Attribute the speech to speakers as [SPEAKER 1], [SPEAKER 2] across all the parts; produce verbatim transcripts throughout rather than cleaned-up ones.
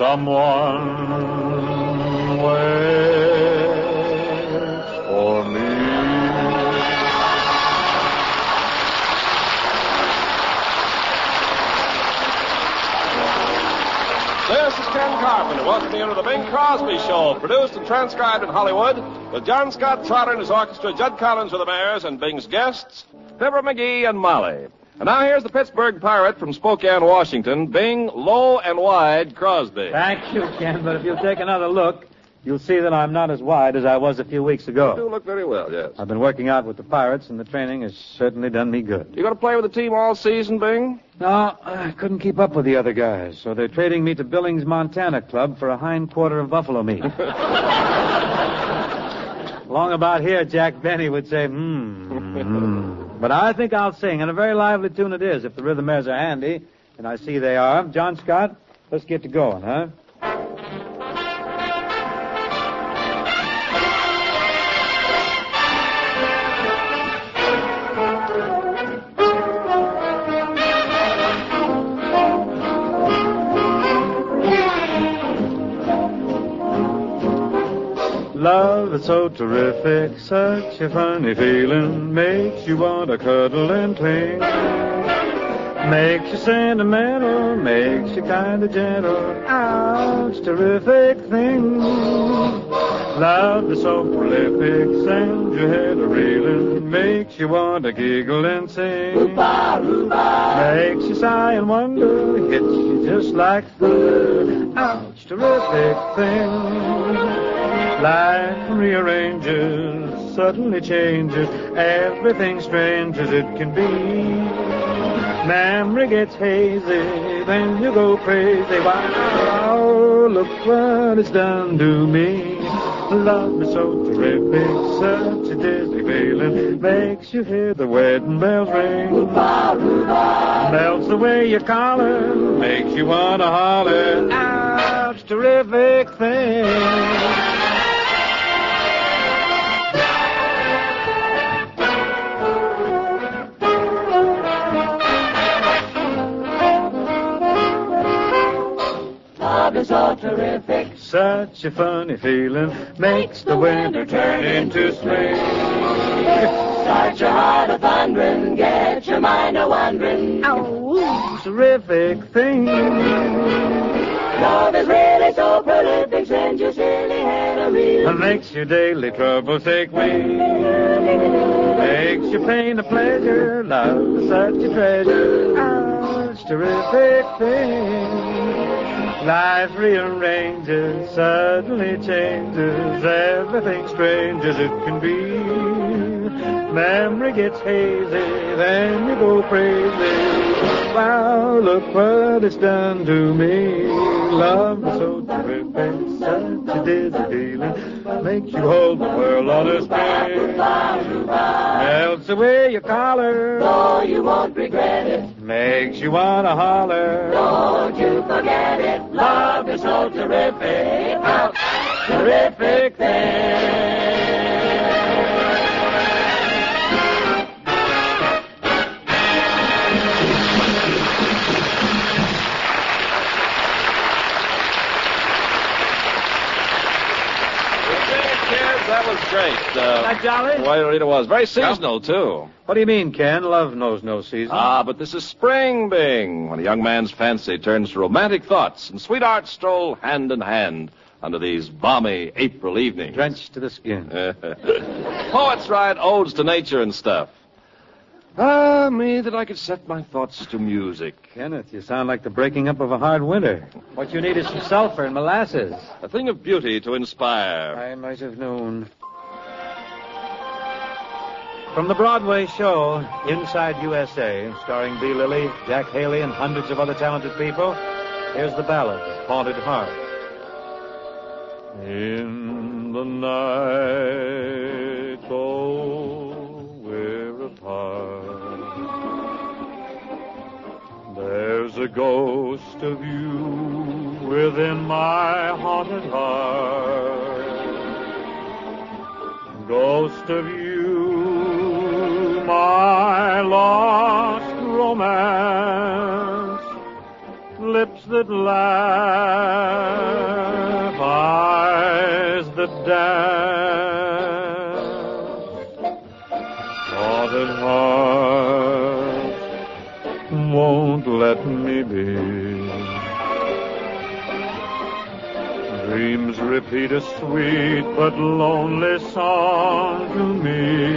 [SPEAKER 1] someone waits for me.
[SPEAKER 2] This is Ken Carpenter, welcoming you to the Bing Crosby Show, produced and transcribed in Hollywood, with John Scott Trotter and his orchestra, Judd Collins with the Bears, and Bing's guests, Fibber McGee and Molly. And now here's the Pittsburgh Pirate from Spokane, Washington, Bing Low and Wide Crosby.
[SPEAKER 3] Thank you, Ken, but if you'll take another look, you'll see that I'm not as wide as I was a few weeks ago.
[SPEAKER 2] You do look very well, yes.
[SPEAKER 3] I've been working out with the Pirates, and the training has certainly done me good.
[SPEAKER 2] You going to play with the team all season, Bing?
[SPEAKER 3] No, I couldn't keep up with the other guys, so they're trading me to Billings, Montana Club for a hind quarter of buffalo meat. Long about here, Jack Benny would say, hmm, hmm. But I think I'll sing, and a very lively tune it is, if the rhythm airs are handy, and I see they are. John Scott, let's get to going, huh? Love is so terrific, such a funny feeling, makes you want to cuddle and cling. Makes you sentimental, makes you kind of gentle. Ouch, terrific thing. Love is so prolific, sends your head a reeling, makes you want to giggle and sing. Roo-ba, roo-ba. Makes you sigh and wonder, hits you just like thunder. Ouch, terrific thing. Life rearranges, suddenly changes, everything strange as it can be. Memory gets hazy, then you go crazy. Wow, look what it's done to me. Love is so terrific, such a dizzy feeling, makes you hear the wedding bells ring. Roo-ba, roo-ba. Melts away your collar, makes you want to holler. Ouch, terrific thing. Love is so terrific, such a funny feeling, makes the winter turn into spring. Start your heart a thundering, get your mind a wondering. Oh, terrific thing. Love is really so prolific, sends your silly head a reeling. Makes your daily troubles take wing. Makes your pain a pleasure, love is such a treasure. Oh, it's a terrific thing. Life rearranges, suddenly changes, everything strange as it can be. Memory gets hazy, then you go crazy. Wow, look what it's done to me. Love is so terrific, such a dizzy feeling, makes you hold the world on a string. Melts away your collar, though you won't regret it. Makes you want to holler, don't you forget it. Love is so terrific, ouch, terrific thing.
[SPEAKER 2] That was great. Uh,
[SPEAKER 3] That jolly?
[SPEAKER 2] Well, it was very seasonal, too.
[SPEAKER 3] What do you mean, Ken? Love knows no season.
[SPEAKER 2] Ah, but this is spring, Bing, when a young man's fancy turns to romantic thoughts and sweethearts stroll hand in hand under these balmy April evenings.
[SPEAKER 3] Drenched to the skin.
[SPEAKER 2] Poets write odes to nature and stuff. Ah, me, that I could set my thoughts to music.
[SPEAKER 3] Kenneth, you sound like the breaking up of a hard winter. What you need is some sulfur and molasses.
[SPEAKER 2] A thing of beauty to inspire.
[SPEAKER 3] I might have known. From the Broadway show, Inside U S A, starring B. Lilly, Jack Haley, and hundreds of other talented people, here's the ballad, Haunted Heart. In the night, oh, we're apart. There's a ghost of you within my haunted heart. Ghost of you, my lost romance, lips that laugh, eyes that dance, haunted heart won't let me be. Dreams repeat a sweet but lonely song to me.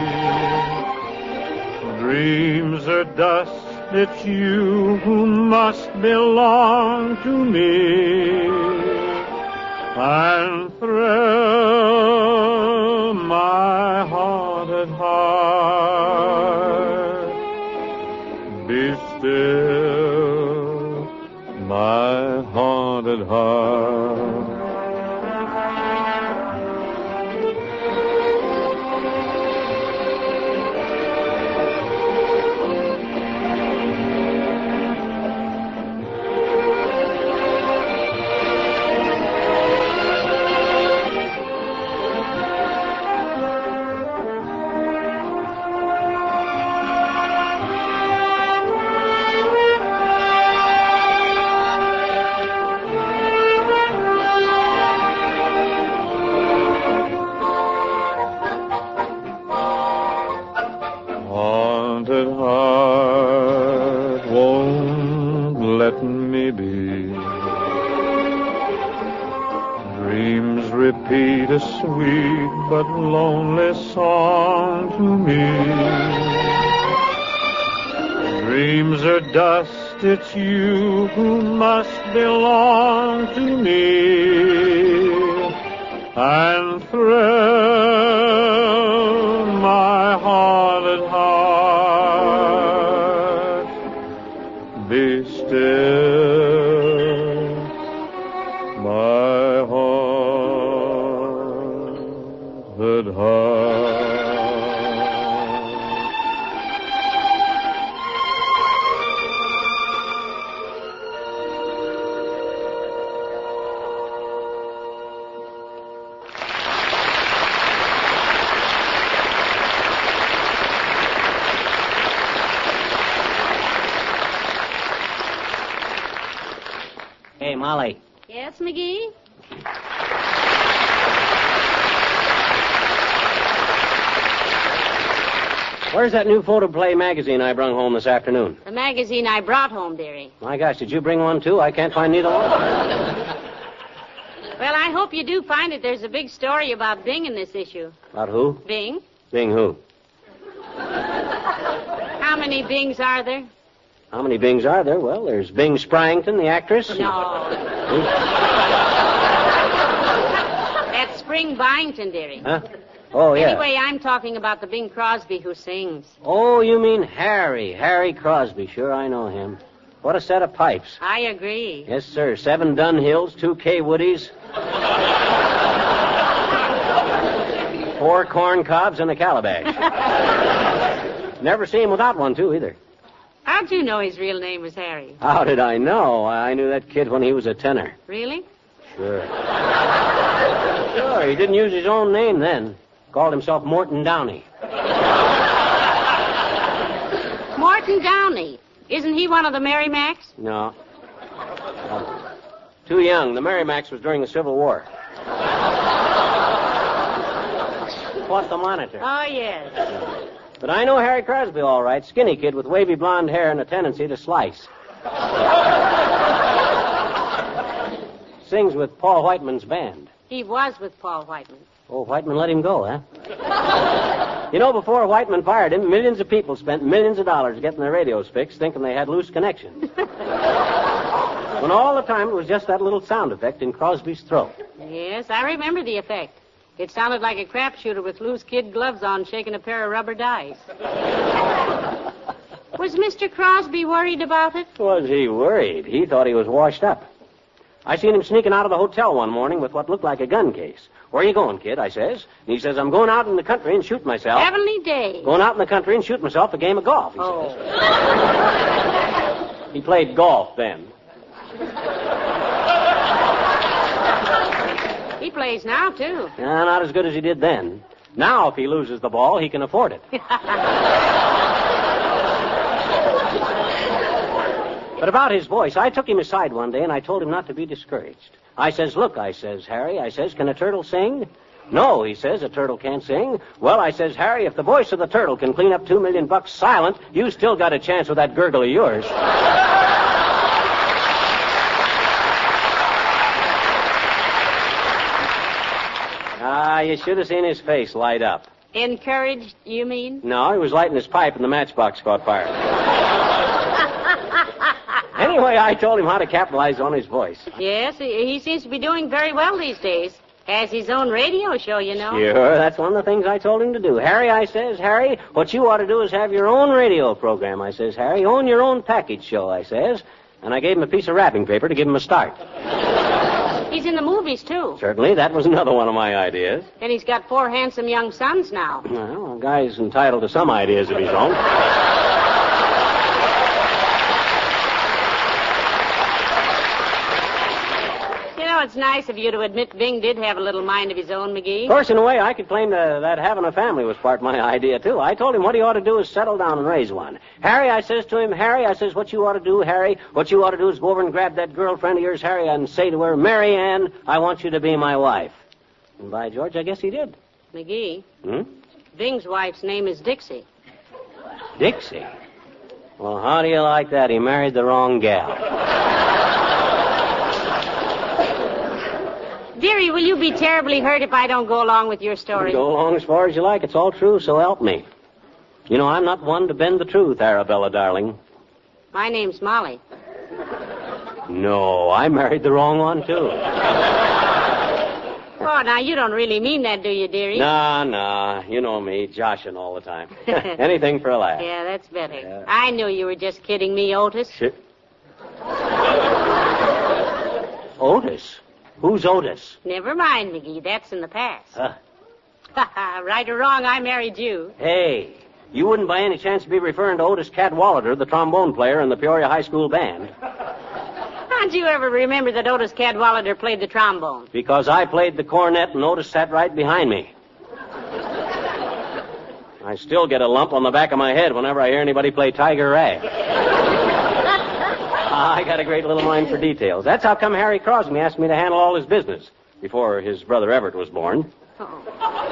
[SPEAKER 3] Dreams are dust, it's you who must belong to me. And thrill my haunted heart. Be still, my haunted heart. Haunted heart won't let me be. Dreams repeat a sweet but lonely song to me. Dreams are dust, it's you who must belong to me. And thrill my haunted heart. Be still, my haunted heart.
[SPEAKER 4] Hey, Molly.
[SPEAKER 5] Yes, McGee?
[SPEAKER 4] Where's that new photoplay magazine I brung home this afternoon?
[SPEAKER 5] The magazine I brought home, dearie.
[SPEAKER 4] My gosh, did you bring one, too? I can't find neither one.
[SPEAKER 5] Well, I hope you do find it. There's a big story about Bing in this issue.
[SPEAKER 4] About who?
[SPEAKER 5] Bing?
[SPEAKER 4] Bing who?
[SPEAKER 5] How many Bings are there?
[SPEAKER 4] How many Bings are there? Well, there's Bing Sprangton, the actress.
[SPEAKER 5] No. That's Spring Byington, dearie.
[SPEAKER 4] Huh? Oh, yeah.
[SPEAKER 5] Anyway, I'm talking about the Bing Crosby who sings.
[SPEAKER 4] Oh, you mean Harry. Harry Crosby. Sure, I know him. What a set of pipes.
[SPEAKER 5] I agree.
[SPEAKER 4] Yes, sir. Seven Dunhills, two K Woodies, four corn cobs, and a calabash. Never see him without one, too, either.
[SPEAKER 5] How'd you know his real name was Harry?
[SPEAKER 4] How did I know? I knew that kid when he was a tenor.
[SPEAKER 5] Really?
[SPEAKER 4] Sure. Sure, he didn't use his own name then. Called himself Morton Downey.
[SPEAKER 5] Morton Downey. Isn't he one of the Merrimacks?
[SPEAKER 4] No. No. Too young. The Merrimacks was during the Civil War. What, the Monitor?
[SPEAKER 5] Oh, yes.
[SPEAKER 4] But I know Harry Crosby all right. Skinny kid with wavy blonde hair and a tendency to slice. Sings with Paul Whiteman's band.
[SPEAKER 5] He was with Paul Whiteman.
[SPEAKER 4] Oh, Whiteman let him go, huh? You know, before Whiteman fired him, millions of people spent millions of dollars getting their radios fixed, thinking they had loose connections. When all the time it was just that little sound effect in Crosby's throat.
[SPEAKER 5] Yes, I remember the effect. It sounded like a crapshooter with loose kid gloves on shaking a pair of rubber dice. Was Mister Crosby worried about it?
[SPEAKER 4] Was he worried? He thought he was washed up. I seen him sneaking out of the hotel one morning with what looked like a gun case. Where you going, kid? I says. And he says, I'm going out in the country and shoot myself.
[SPEAKER 5] Heavenly days.
[SPEAKER 4] Going out in the country and shoot myself a game of golf, he
[SPEAKER 5] oh.
[SPEAKER 4] says. He played golf then.
[SPEAKER 5] He plays now, too.
[SPEAKER 4] Yeah, not as good as he did then. Now, if he loses the ball, he can afford it. But about his voice, I took him aside one day and I told him not to be discouraged. I says, look, I says, Harry, I says, can a turtle sing? No, he says, a turtle can't sing. Well, I says, Harry, if the voice of the turtle can clean up two million bucks silent, you still got a chance with that gurgle of yours. Ah, you should have seen his face light up.
[SPEAKER 5] Encouraged, you mean?
[SPEAKER 4] No, he was lighting his pipe and the matchbox caught fire. Anyway, I told him how to capitalize on his voice.
[SPEAKER 5] Yes, he, he seems to be doing very well these days. Has his own radio show, you know.
[SPEAKER 4] Sure, that's one of the things I told him to do. Harry, I says, Harry, what you ought to do is have your own radio program, I says, Harry. Own your own package show, I says. And I gave him a piece of wrapping paper to give him a start.
[SPEAKER 5] He's in the movies, too.
[SPEAKER 4] Certainly, that was another one of my ideas.
[SPEAKER 5] And he's got four handsome young sons now.
[SPEAKER 4] Well, a guy's entitled to some ideas of his own.
[SPEAKER 5] You know, it's nice of you to admit Bing did have a little mind of his own, McGee.
[SPEAKER 4] Of course, in a way, I could claim to, that having a family was part of my idea, too. I told him what he ought to do is settle down and raise one. Harry, I says to him, Harry, I says, what you ought to do, Harry, what you ought to do is go over and grab that girlfriend of yours, Harry, and say to her, Mary Ann, I want you to be my wife. And by George, I guess he did.
[SPEAKER 5] McGee,
[SPEAKER 4] Hmm?
[SPEAKER 5] Bing's wife's name is Dixie.
[SPEAKER 4] Dixie? Well, how do you like that? He married the wrong gal.
[SPEAKER 5] Dearie, will you be terribly hurt if I don't go along with your story?
[SPEAKER 4] Go along as far as you like. It's all true, so help me. You know, I'm not one to bend the truth, Arabella, darling.
[SPEAKER 5] My name's Molly.
[SPEAKER 4] No, I married the wrong one, too.
[SPEAKER 5] Oh, now, you don't really mean that, do you, dearie?
[SPEAKER 4] Nah, nah. You know me, joshing all the time. Anything for a laugh.
[SPEAKER 5] Yeah, that's better.
[SPEAKER 4] Yeah.
[SPEAKER 5] I knew you were just kidding me, Otis.
[SPEAKER 4] Shit. Otis? Who's Otis?
[SPEAKER 5] Never mind, McGee. That's in the past.
[SPEAKER 4] Huh?
[SPEAKER 5] Right or wrong, I married you.
[SPEAKER 4] Hey, you wouldn't by any chance be referring to Otis Cadwallader, the trombone player in the Peoria High School band.
[SPEAKER 5] How'd you ever remember that Otis Cadwallader played the trombone?
[SPEAKER 4] Because I played the cornet and Otis sat right behind me. I still get a lump on the back of my head whenever I hear anybody play Tiger Rag. I got a great little mind for details. That's how come Harry Crosby asked me to handle all his business before his brother Everett was born.
[SPEAKER 5] Oh.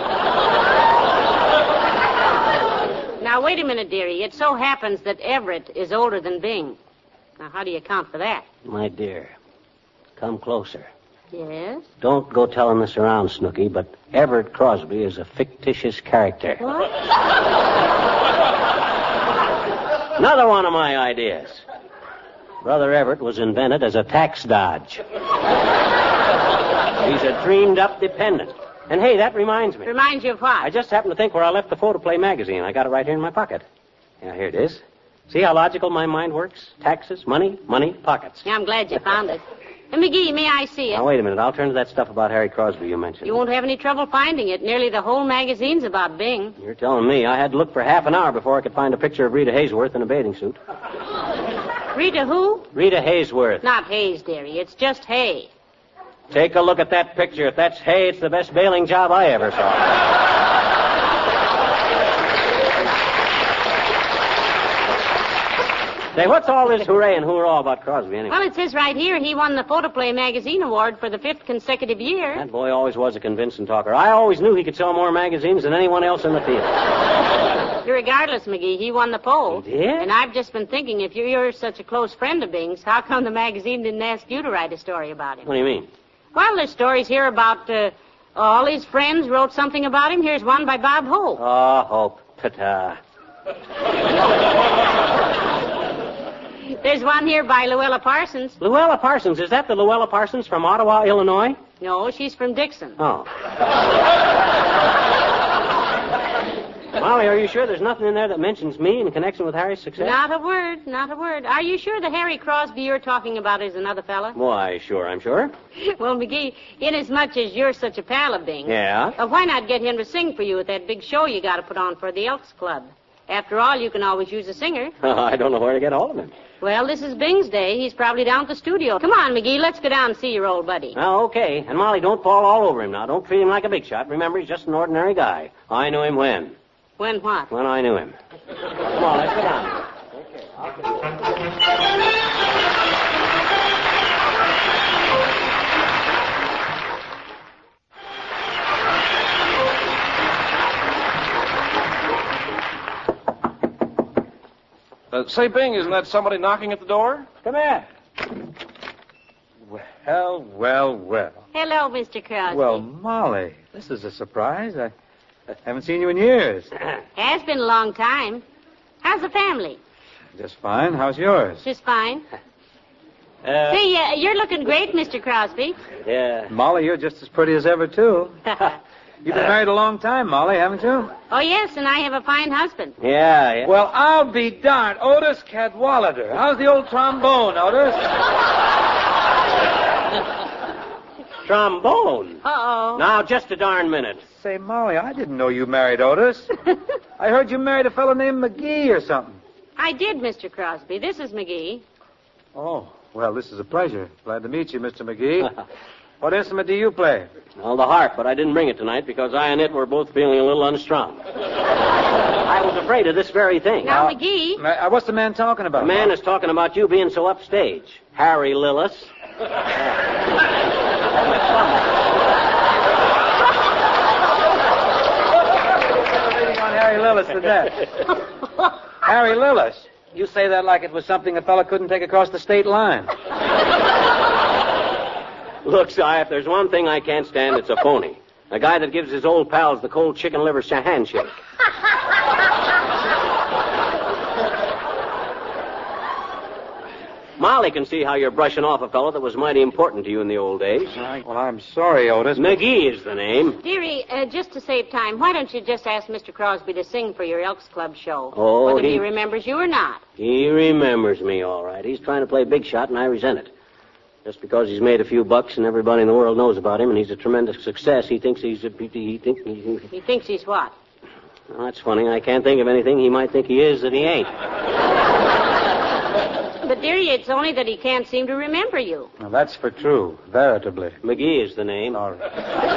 [SPEAKER 5] Now, wait a minute, dearie. It so happens that Everett is older than Bing. Now, how do you account for that?
[SPEAKER 4] My dear, come closer.
[SPEAKER 5] Yes?
[SPEAKER 4] Don't go telling this around, Snooky, but Everett Crosby is a fictitious character.
[SPEAKER 5] What?
[SPEAKER 4] Another one of my ideas. Brother Everett was invented as a tax dodge. He's a dreamed-up dependent. And, hey, that reminds me.
[SPEAKER 5] Reminds you of what?
[SPEAKER 4] I just happened to think where I left the Photoplay magazine. I got it right here in my pocket. Yeah, here it is. See how logical my mind works? Taxes, money, money, pockets.
[SPEAKER 5] Yeah, I'm glad you found it. And, McGee, may I see it?
[SPEAKER 4] Now, wait a minute. I'll turn to that stuff about Harry Crosby you mentioned.
[SPEAKER 5] You won't have any trouble finding it. Nearly the whole magazine's about Bing.
[SPEAKER 4] You're telling me. I had to look for half an hour before I could find a picture of Rita Hayworth in a bathing suit.
[SPEAKER 5] Rita who?
[SPEAKER 4] Rita Hayworth.
[SPEAKER 5] Not Hayes, dearie. It's just Hay.
[SPEAKER 4] Take a look at that picture. If that's Hay, it's the best bailing job I ever saw. Say, what's all this hooray and hoorah about Crosby, anyway?
[SPEAKER 5] Well, it says right here he won the Photoplay magazine award for the fifth consecutive year.
[SPEAKER 4] That boy always was a convincing talker. I always knew he could sell more magazines than anyone else in the field.
[SPEAKER 5] Regardless, McGee, he won the poll.
[SPEAKER 4] He did?
[SPEAKER 5] And I've just been thinking, if you're such a close friend of Bing's, how come the magazine didn't ask you to write a story about him?
[SPEAKER 4] What do you mean?
[SPEAKER 5] Well, there's stories here about uh, all his friends wrote something about him. Here's one by Bob Hope.
[SPEAKER 4] Oh, Hope. Ta-ta.
[SPEAKER 5] There's one here by Luella Parsons.
[SPEAKER 4] Luella Parsons. Is that the Luella Parsons from Ottawa, Illinois?
[SPEAKER 5] No, she's from Dixon.
[SPEAKER 4] Oh. Molly, are you sure there's nothing in there that mentions me in connection with Harry's success?
[SPEAKER 5] Not a word, not a word. Are you sure the Harry Crosby you're talking about is another fella?
[SPEAKER 4] Why, sure, I'm sure.
[SPEAKER 5] Well, McGee, inasmuch as you're such a pal of Bing,
[SPEAKER 4] Yeah?
[SPEAKER 5] uh, why not get him to sing for you at that big show you got to put on for the Elks Club? After all, you can always use a singer.
[SPEAKER 4] I don't know where to get hold of him.
[SPEAKER 5] Well, this is Bing's day. He's probably down at the studio. Come on, McGee, let's go down and see your old buddy.
[SPEAKER 4] Now, okay. And, Molly, don't fall all over him now. Don't treat him like a big shot. Remember, he's just an ordinary guy. I knew him when?
[SPEAKER 5] When what?
[SPEAKER 4] When I knew him. Come on, let's go down. Okay.
[SPEAKER 2] Uh, say, Bing, isn't that somebody knocking at the door?
[SPEAKER 3] Come in. Well, well, well.
[SPEAKER 5] Hello, Mister Crosby.
[SPEAKER 3] Well, Molly, this is a surprise. I, I haven't seen you in years.
[SPEAKER 5] Has been a long time. How's the family?
[SPEAKER 3] Just fine. How's yours?
[SPEAKER 5] Just fine.
[SPEAKER 4] Uh,
[SPEAKER 5] Say, uh, you're looking great, Mister Crosby.
[SPEAKER 4] yeah.
[SPEAKER 3] Molly, you're just as pretty as ever, too. You've been married a long time, Molly, haven't you?
[SPEAKER 5] Oh, yes, and I have a fine husband.
[SPEAKER 4] Yeah, yeah.
[SPEAKER 3] Well, I'll be darned. Otis Cadwallader. How's the old trombone, Otis?
[SPEAKER 4] Trombone.
[SPEAKER 5] Uh-oh.
[SPEAKER 4] Now, just a darn minute.
[SPEAKER 3] Say, Molly, I didn't know you married Otis. I heard you married a fellow named McGee or something.
[SPEAKER 5] I did, Mister Crosby. This is McGee.
[SPEAKER 3] Oh, well, this is a pleasure. Glad to meet you, Mister McGee. What instrument do you play?
[SPEAKER 4] Well, the harp, but I didn't bring it tonight because I and it were both feeling a little unstrung. I was afraid of this very thing.
[SPEAKER 5] Now,
[SPEAKER 3] Uh,
[SPEAKER 5] McGee.
[SPEAKER 3] Uh, what's the man talking about?
[SPEAKER 4] The man is talking about you being so upstage. Harry Lillis.
[SPEAKER 3] Reading on Harry Lillis to death. Harry Lillis? You say that like it was something a fella couldn't take across the state line.
[SPEAKER 4] Look, Si, if there's one thing I can't stand, it's a phony. A guy that gives his old pals the cold chicken liver sh- handshake. Molly can see how you're brushing off a fellow that was mighty important to you in the old days.
[SPEAKER 3] Well, I'm sorry, Otis.
[SPEAKER 4] McGee is the name.
[SPEAKER 5] Dearie, uh, just to save time, why don't you just ask Mister Crosby to sing for your Elks Club show?
[SPEAKER 4] Oh,
[SPEAKER 5] Whether he...
[SPEAKER 4] he-
[SPEAKER 5] remembers you or not.
[SPEAKER 4] He remembers me, all right. He's trying to play big shot, and I resent it. Just because he's made a few bucks and everybody in the world knows about him and he's a tremendous success, he thinks he's a... He, think, he,
[SPEAKER 5] He thinks he's what?
[SPEAKER 4] well, that's funny. I can't think of anything he might think he is that he ain't.
[SPEAKER 5] But, dearie, it's only that he can't seem to remember you.
[SPEAKER 3] Well, that's for true, veritably.
[SPEAKER 4] McGee is the name.
[SPEAKER 3] All right.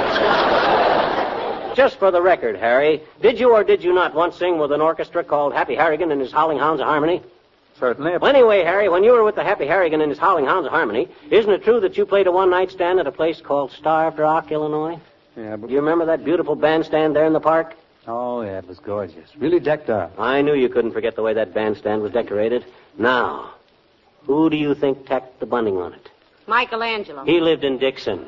[SPEAKER 4] Just for the record, Harry, did you or did you not once sing with an orchestra called Happy Harrigan and his Howling Hounds of Harmony?
[SPEAKER 3] Certainly.
[SPEAKER 4] Well, anyway, Harry, when you were with the Happy Harrigan and his Howling Hounds of Harmony, isn't it true that you played a one-night stand at a place called Starved Rock, Illinois?
[SPEAKER 3] Yeah, but...
[SPEAKER 4] Do you remember that beautiful bandstand there in the park?
[SPEAKER 3] Oh, yeah, it was gorgeous. Really decked out.
[SPEAKER 4] I knew you couldn't forget the way that bandstand was decorated. Now, who do you think tacked the bunting on it?
[SPEAKER 5] Michelangelo.
[SPEAKER 4] He lived in Dixon.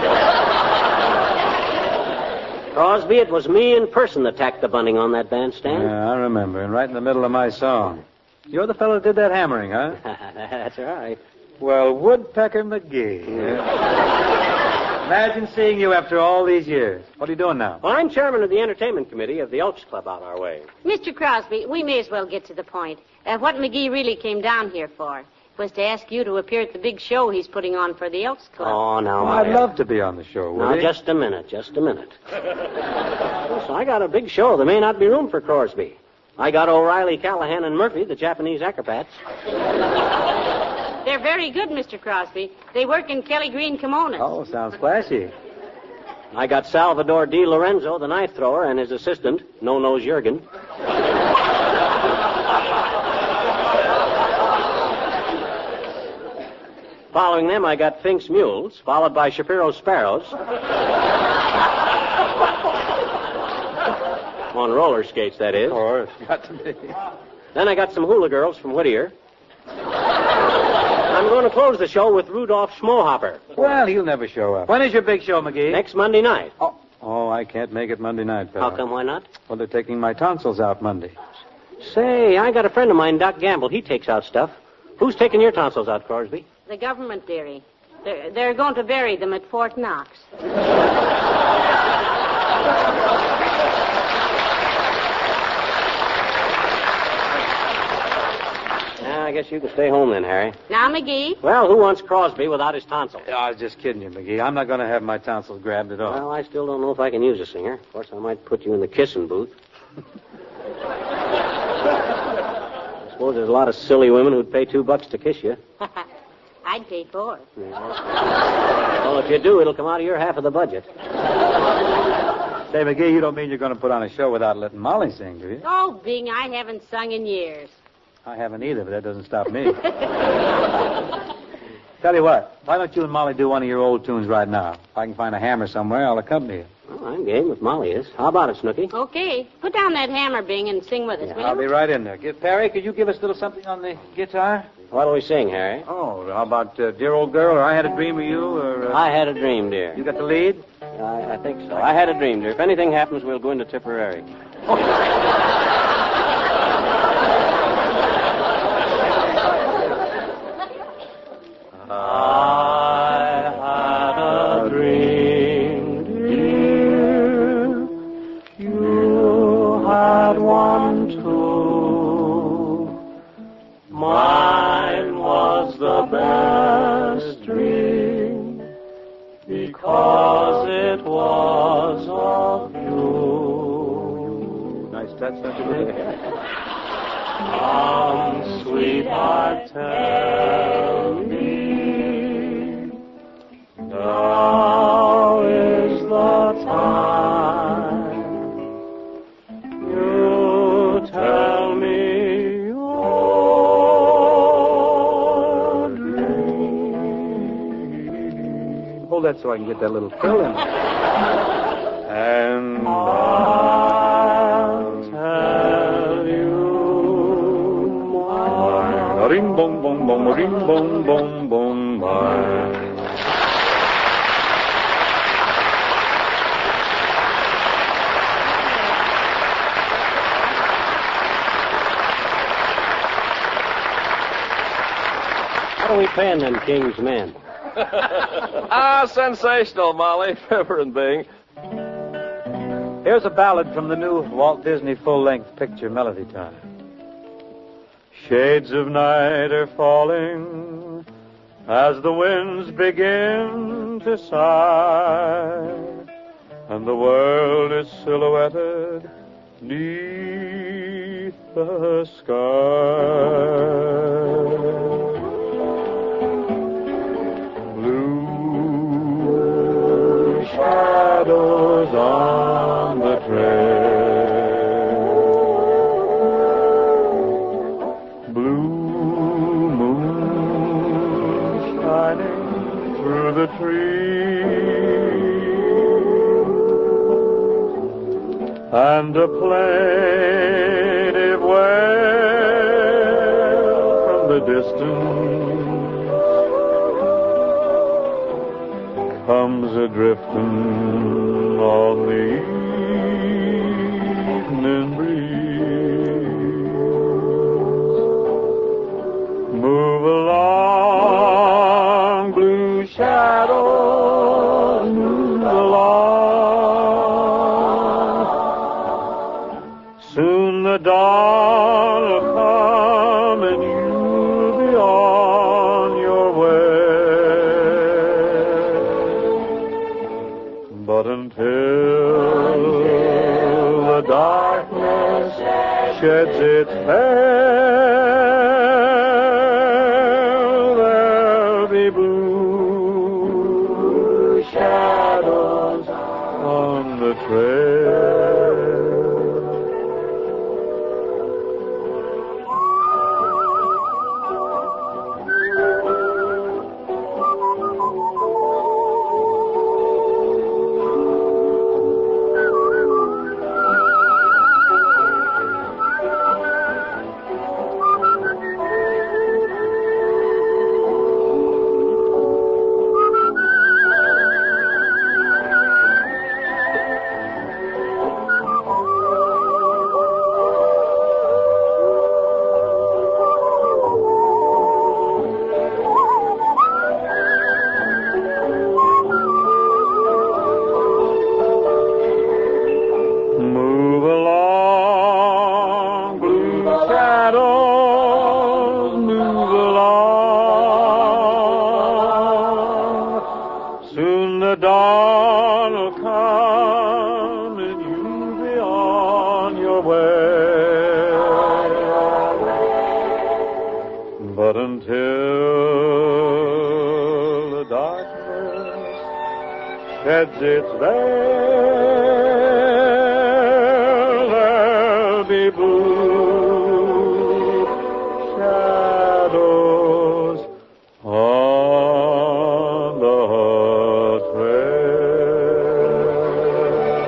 [SPEAKER 4] Crosby, it was me in person that tacked the bunting on that bandstand.
[SPEAKER 3] Yeah, I remember. And right in the middle of my song. You're the fellow that did that hammering, huh?
[SPEAKER 4] That's all right.
[SPEAKER 3] Well, Woodpecker McGee. Imagine seeing you after all these years. What are you doing now?
[SPEAKER 4] Well, I'm chairman of the entertainment committee of the Elks Club out our way.
[SPEAKER 5] Mister Crosby, we may as well get to the point. Uh, what McGee really came down here for was to ask you to appear at the big show he's putting on for the Elks Club.
[SPEAKER 4] Oh, now,
[SPEAKER 3] Well, I'd
[SPEAKER 4] I-
[SPEAKER 3] love to be on the show,
[SPEAKER 4] Now,
[SPEAKER 3] Woody.
[SPEAKER 4] just a minute, just a minute. So I got a big show. There may not be room for Crosby. I got O'Reilly, Callahan, and Murphy, the Japanese acrobats.
[SPEAKER 5] They're very good, Mister Crosby. They work in Kelly Green kimonos.
[SPEAKER 3] Oh, sounds flashy.
[SPEAKER 4] I got Salvador Di Lorenzo, the knife thrower, and his assistant, No-Nose Jurgen. Following them, I got Fink's Mules, followed by Shapiro's Sparrows. On roller skates, that is.
[SPEAKER 3] Of course. Got to be.
[SPEAKER 4] Then I got some hula girls from Whittier. I'm going to close the show with Rudolph Schmohopper
[SPEAKER 3] Well, he'll never show up. When is your big show, McGee?
[SPEAKER 4] next Monday night.
[SPEAKER 3] Oh, oh I can't make it Monday night, pal.
[SPEAKER 4] How come, why not?
[SPEAKER 3] Well, they're taking my tonsils out Monday.
[SPEAKER 4] Say, I got a friend of mine, Doc Gamble. He takes out stuff. Who's taking your tonsils out, Crosby?
[SPEAKER 5] The government, dearie. They're, they're going to bury them at Fort Knox.
[SPEAKER 4] Yeah, I guess you can stay home then, Harry.
[SPEAKER 5] Now, McGee,
[SPEAKER 4] Well, who wants Crosby without his tonsils?
[SPEAKER 3] Oh, I was just kidding you, McGee. I'm not going to have my tonsils grabbed at all.
[SPEAKER 4] Well, I still don't know if I can use a singer. Of course, I might put you in the kissing booth. I suppose there's a lot of silly women who'd pay two bucks to kiss you.
[SPEAKER 5] I'd pay four.
[SPEAKER 4] Well, if you do, it'll come out of your half of the budget.
[SPEAKER 3] Say, McGee, you don't mean you're going to put on a show without letting Molly sing, do you?
[SPEAKER 5] Oh, Bing, I haven't sung in years.
[SPEAKER 3] I haven't either, but that doesn't stop me. Tell you what, why don't you and Molly do one of your old tunes right now? If I can find a hammer somewhere, I'll accompany you.
[SPEAKER 4] Well, Well, I'm game if Molly is. How about it, Snooky?
[SPEAKER 5] Okay. Put down that hammer, Bing, and sing with us,
[SPEAKER 4] Yeah,
[SPEAKER 5] will
[SPEAKER 6] I'll
[SPEAKER 5] you?
[SPEAKER 6] be right in there. Give, Perry, could you give us a little something on the guitar?
[SPEAKER 4] What'll we sing, Harry?
[SPEAKER 6] Oh, how about uh, Dear Old Girl, or I Had a Dream of You, or... Uh,
[SPEAKER 4] I had a dream, dear.
[SPEAKER 6] You got the lead?
[SPEAKER 4] I, I think so. I had a dream, dear. If anything happens, we'll go into Tipperary. I had a dream, dear. You had one too. Mine was the best dream because it was of you.
[SPEAKER 6] Nice touch, don't you think?
[SPEAKER 4] Come, sweetheart, tell me, now is the time. You tell me your dream.
[SPEAKER 6] Hold that so I can get that little fill in.
[SPEAKER 4] And I'll tell you mine.
[SPEAKER 6] Ring bong bong bong, ring bong bong bong, mine.
[SPEAKER 4] What are we paying them King's men?
[SPEAKER 2] Ah, sensational, Molly, Fibber, and Bing.
[SPEAKER 6] Here's a ballad from the new Walt Disney full-length picture, Melody Time. Shades of night are falling as the winds begin to sigh, and the world is silhouetted neath the sky. Blue shadows on the trail, blue moon shining through the trees, and a plaintive wail from the distance comes a-drifting on the evening breeze. Move along, blue shadows, move along. Soon the dawn will come and you'll be on your way. But until the darkness sheds its veil, there'll be blue shadows on the trail. Move along, blue shadows, move along. Soon the dawn will come and you'll be on your way. But until the darkness sheds its veil, there'll be blue shadows on the trail.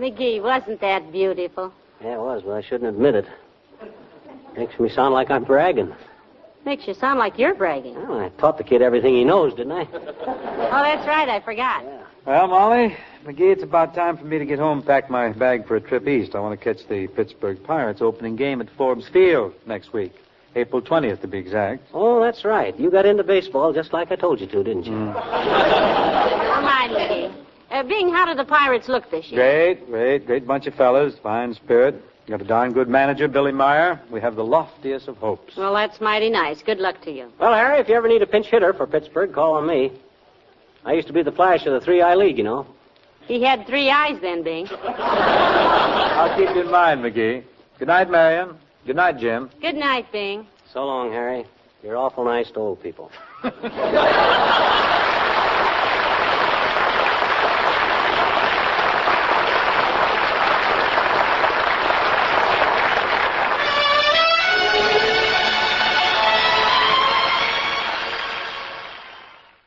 [SPEAKER 5] McGee, wasn't that beautiful?
[SPEAKER 4] Yeah, it was, but I shouldn't admit it. Makes me sound like I'm bragging.
[SPEAKER 5] Makes you sound like you're bragging.
[SPEAKER 4] Well, I taught the kid everything he knows, didn't I?
[SPEAKER 5] Oh, that's right. I forgot.
[SPEAKER 4] Yeah.
[SPEAKER 7] Well, Molly, McGee, it's about time for me to get home and pack my bag for a trip east. I want to catch the Pittsburgh Pirates opening game at Forbes Field next week. April twentieth, to be exact.
[SPEAKER 4] Oh, that's right. You got into baseball just like I told you to, didn't you?
[SPEAKER 7] Mm.
[SPEAKER 5] Never mind, McGee. Uh, Bing, how do the Pirates look this year?
[SPEAKER 7] Great, great, great bunch of fellas. Fine spirit. Got a darn good manager, Billy Meyer. We have the loftiest of hopes.
[SPEAKER 5] Well, that's mighty nice. Good luck to you.
[SPEAKER 4] Well, Harry, if you ever need a pinch hitter for Pittsburgh, call on me. I used to be the flash of the three-eye league, you know.
[SPEAKER 5] He had three eyes then, Bing.
[SPEAKER 7] I'll keep you in mind, McGee. Good night, Marion. Good night, Jim.
[SPEAKER 5] Good night, Bing.
[SPEAKER 4] So long, Harry. You're awful nice to old people.